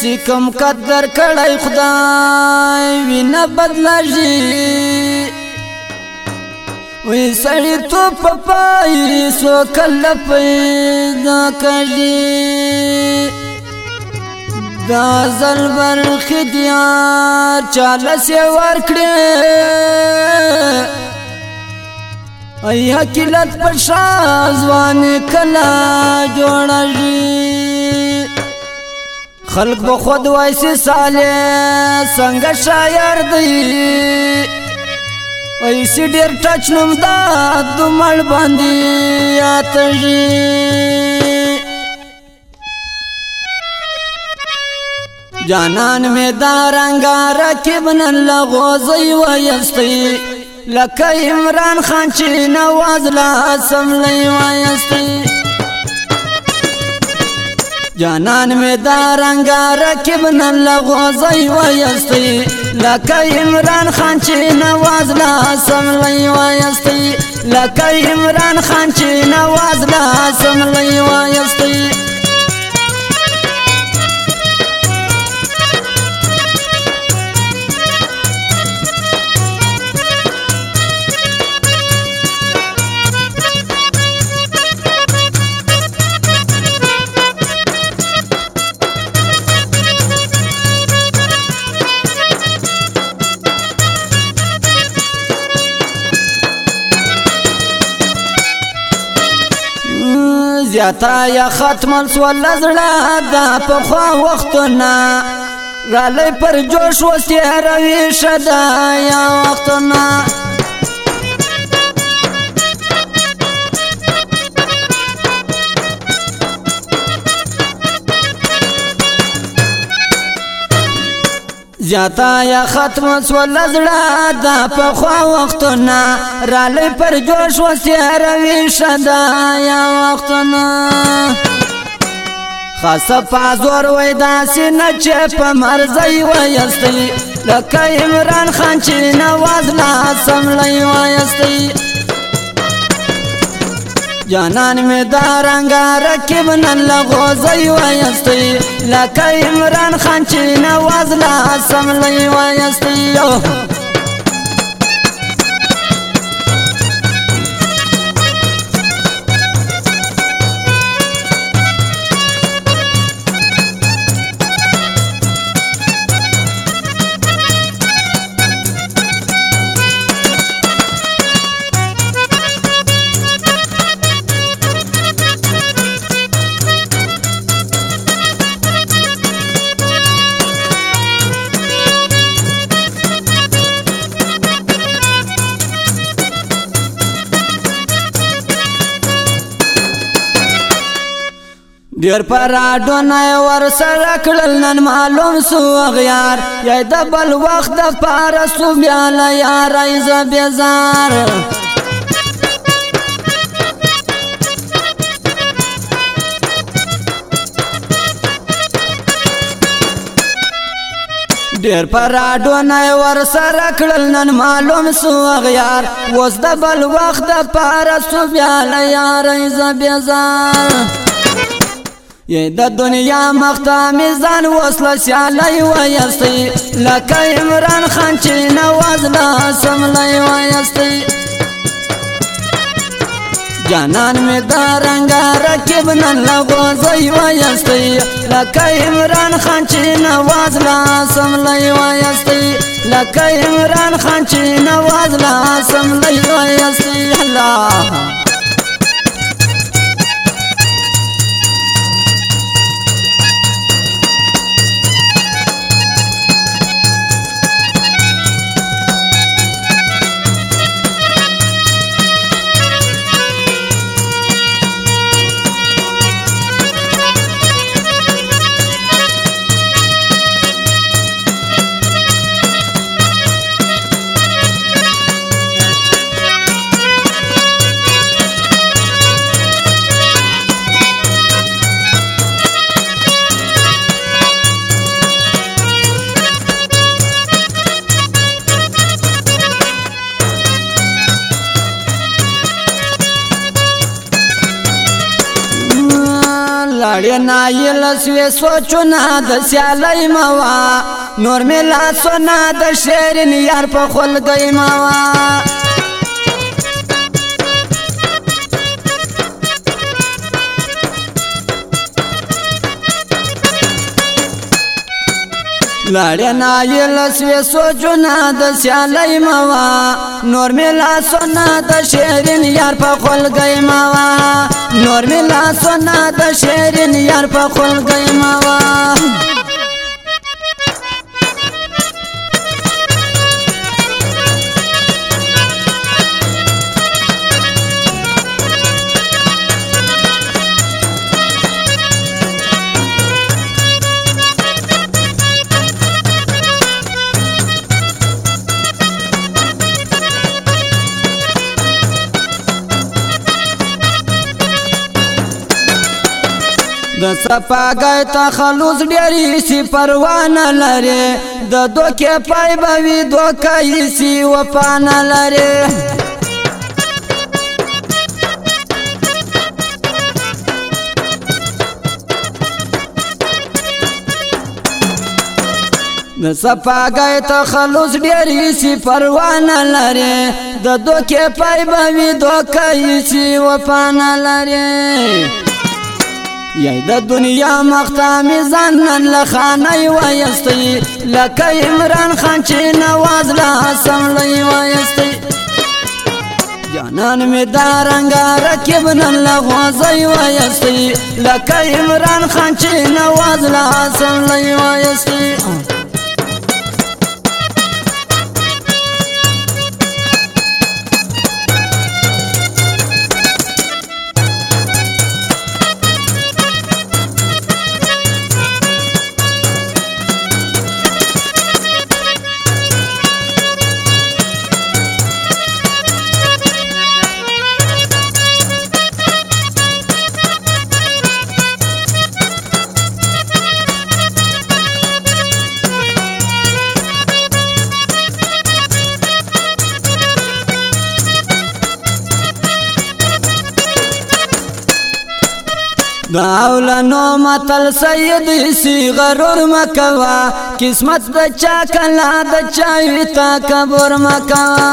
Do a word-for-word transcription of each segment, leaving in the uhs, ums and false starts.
سکم قدر کړای خدای وینا بدلږي وی سړی تو پپای سو کله پیدا کړي دا زلبر خدیار چاله سی ورکړي ای حکلت پشا ځوان کلا جوړږي خلق به خود وایسي صالح څنګه شاعر دی ایسی ډیر ټچ نوم دا دمړ باندې آتږي جانان می دا رنگا رکب نن لغوزی وایستی لکه عمران خان چې نواز لا سملی وایستی جانان می دا رنگا رکب نن لغوزی وایستی لکه عمران خان چې نواز لا سملی وایستی لکه عمران خان چې نواز لا سملی وایستی زیاتا یا ختم سوال زړه دا په خوا وختونه رالی پر جوش وستی روي شدا یا وختونه زیاتا یا ختم سوال زړه دا په خوا وختونه رالی پر جوش وستی روي شدا یا وختونه خاصه پازور وای داسې نه چې په مرزی وایستی لکه عمران خان چې نواز لا سملی وایستی جانان می دا رنگا رکب نن لغوزی وایستی لکه عمران خان چې نواز لا سملی وایستی ډیر پراډو نه ور سره کړل نن معلوم سو غیار یا د بل وخت د پاره سو بیا لا یار ایز بیزار ډیر پراډو نه ور سره کړل نن معلوم سو غیار وس د بل وخت د پاره سو بیا لا یار ایز بیزار یہ دا دنیا مختا میزان وصل سیالی وایستی لکه عمران خان چې نواز لا سملی وایستی جانان می دا رنگا رکب نن لغوزی وایستی لکه عمران خان چې نواز لا سملی وایستی لکه عمران خان چې نواز لا سملی وایستی الله لړې نایل سوې سوچونه د سیالۍ موا نور مې لاسونه د شیرین یار په خولګۍ موا لړې نایل سوې سوچونه د سیالۍ موا نور مې لاسونه د شیرین یار په خولګۍ موا نور مې لاسونه د شیرین یار په خولګۍ موا د صفاګۍ تخلص ډېرې سي پروا نه لري د دوکې پای به وي دوکه یې سي وفا نه لري د صفاګۍ تخلص ډېرې سي پروا نه لري د دوکې پای به وي دوکه یې سي وفا نه لري یای د دنیا مختامی ځان نن له خانۍ وایستی لکه عمران خان چې نواز له اسمبلۍ وایستی جانان مې دا رنګه رکب نن له غوځۍ وایستی لکه عمران خان چې نواز له اسمبلۍ وایستی داولنو متل سید سی غرور مکوا قسمت د چا کلا د چا ویتا کبر مکوا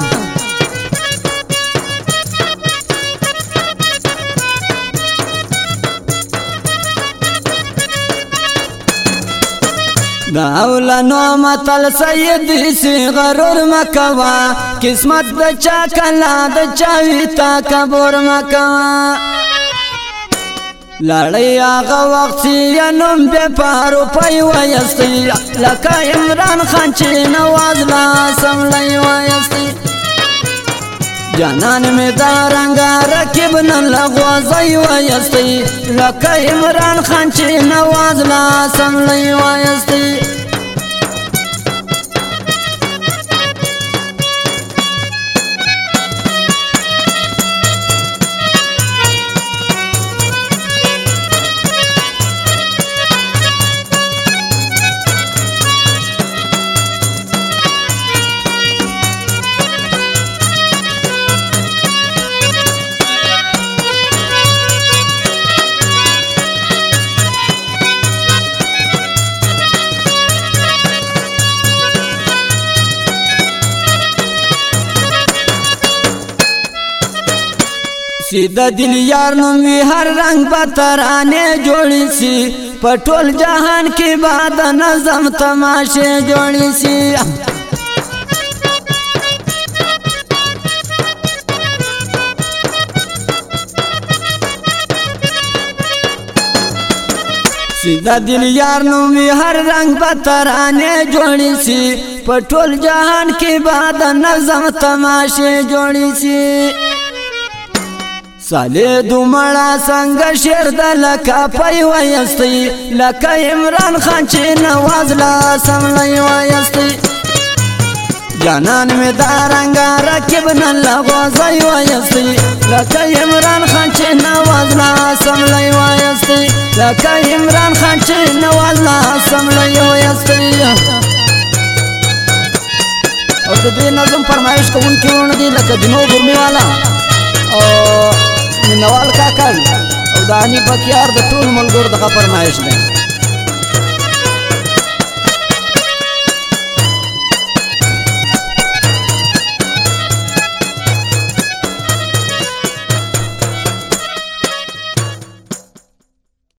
داولنو متل سید سی غرور مکوا قسمت د چا کلا د چا ویتا کبر مکوا لړۍ هغه وخت یې نوم بې پارو پی وایستی لکه عمران خان چې نواز له اسمبلۍ وایستی جانان مې دا رنګه رکب نن له غوځۍ وایستی لکه عمران خان چې نواز له اسمبلۍ وایستی سیده دل یار نوم وی هر رنگ به ترانې جوړی سي په ټول جهان کې به د نظم تماشې جوړی سي سیده دل یار نوم وی هر رنگ به ترانې جوړی سي په ټول جهان کې به د نظم تماشې جوړی سي سالی دومړه څنګه شعر د لکه پی وایستی لکه عمران خان چې نواز له اسمبلۍ وایستی جانان مې دا رنګه رکب نن له غوځۍ وایستی لکه عمران خان چې نواز له اسمبلۍ وایستی لکه عمران خان چې نواز له اسمبلۍ وایستی او د دې نظم فرمایش کوونکي ونه دي لکه جنو ګرمي والا او نوال کاکړ او د حنیف بکیار د ټول ملګرو دغه فرمایش دی.